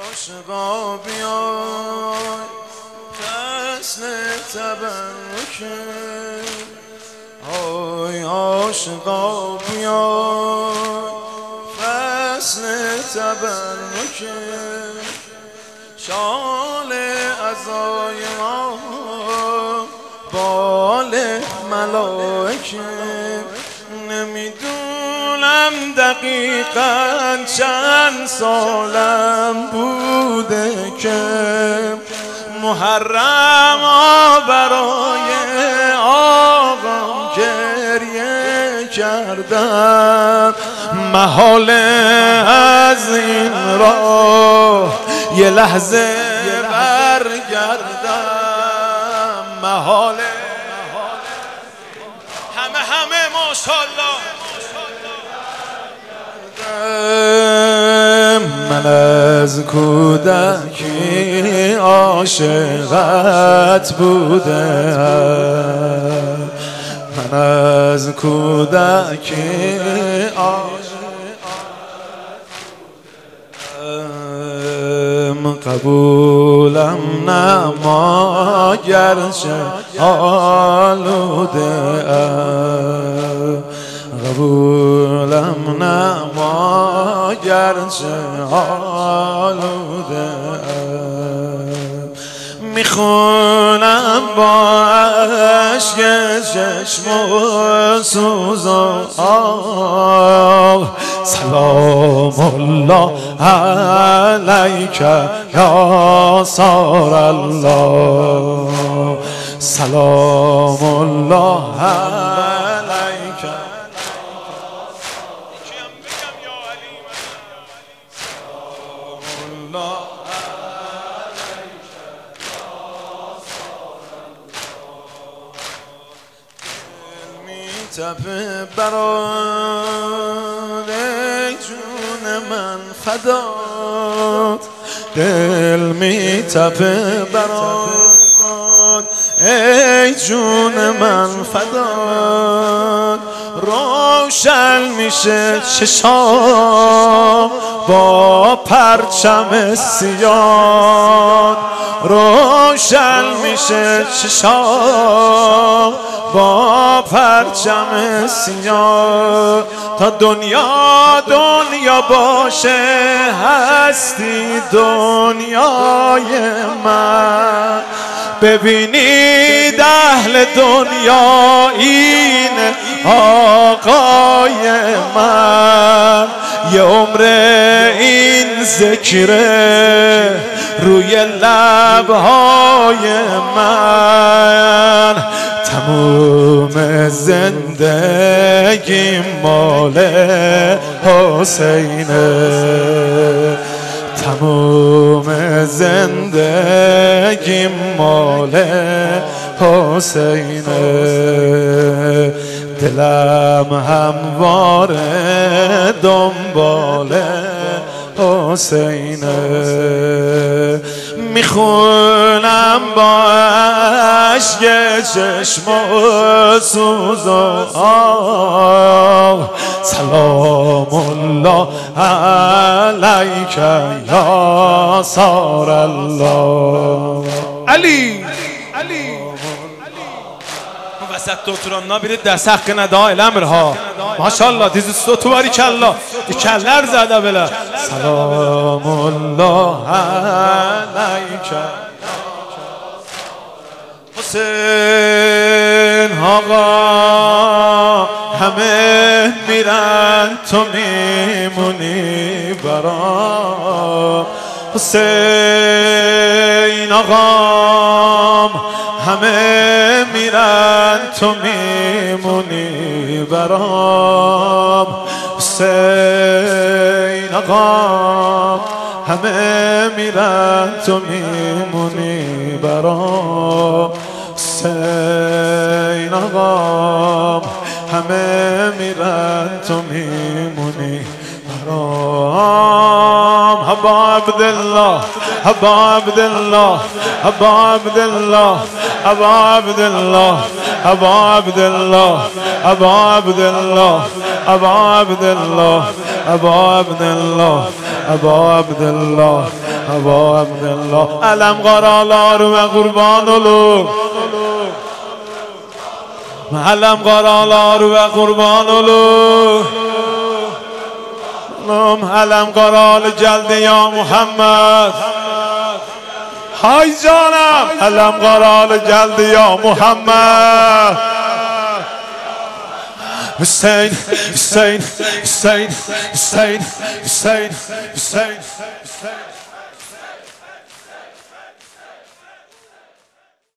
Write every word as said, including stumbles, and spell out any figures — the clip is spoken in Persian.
عاشقا بیای فصل تبرکه، آی عاشقا بیای فصل تبرکه، شال عزای ما بال ملائکه. نمیدونم دقیقاً چند سالم بوده که محرم ها برای آقام گریه کردم. محال از این راه یه لحظه برگردم، محاله همه همه ماشاءالله. من از کودکی عاشقت بودم، من از کودکی قبولم نما گرچه آلوده ام، قبولم نما گرچه آلوده ام. میخونم با عشق چشم و سوزان سلام الله علیک یا سار الله، سلام الله علیک. تپه برای جون من فدات، دل می تپه برات ای جون من فدات. روشن میشه چشام با پرچم سیاه، روشن میشه چشام با پرچم سیاه. تا دنیا دنیا باشه هستی دنیای من، ببینید اهل دنیا این آقای من. یه عمر این ذکره روی لبهای من، تموم زندگی مال حسینه، تموم زندگی مال حسینه. دلم همواره دنبال حسینه، میخونم با عشق چشم و سوزان سلام الله علیک یا سار الله. علی علی وسط دوتران برید دست حق نده الامر ها ماشاءالله دیز ستو باری کلا دی کلر زده بله. سلام الله علیک حسین آقا، همه میرن تو میمونی برام. حسین آقا، همه میرن تو میمونی برام. حسین آقا، همه میرن تو میمونی برام. حسین آقا، همه میرن تو میمونی برام. حبا عبدالله حبا عبدالله حبا عبدالله حبا عبدالله حبا عبدالله حبا عبدالله حبا عبدالله حبا عبدالله حبا عبدالله ابا عبدالله علم قراlar ve kurban olur علم قراlar ve kurban olur علم قرال geldi ya Muhammed hay canım علم قرال geldi ya Muhammed Hüseyin Hüseyin Hüseyin Hüseyin Hüseyin Hüseyin Hüseyin